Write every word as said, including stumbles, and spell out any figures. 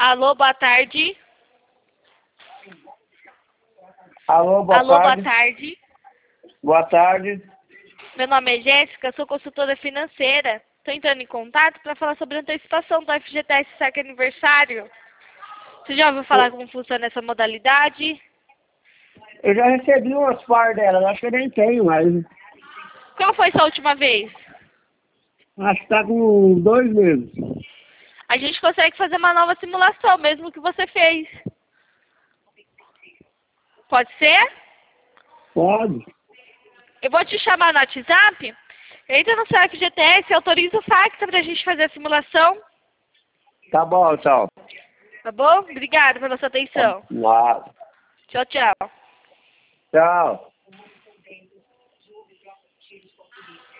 Alô, boa tarde. Alô, boa Alô, tarde. boa tarde. Boa tarde. Meu nome é Jéssica, sou consultora financeira. Estou entrando em contato para falar sobre a antecipação do F G T S Sec Aniversário. Você já ouviu falar como funciona essa modalidade? Eu já recebi umas par delas, acho que eu nem tenho mais. Qual foi sua última vez? Acho que tá com dois meses. A gente consegue fazer uma nova simulação, mesmo que você fez. Pode ser? Pode. Eu vou te chamar no WhatsApp. Entra no seu F G T S e autoriza o fax para a gente fazer a simulação. Tá bom, tchau. Tá bom? Obrigada pela sua atenção. Nada. Tchau, tchau. Tchau.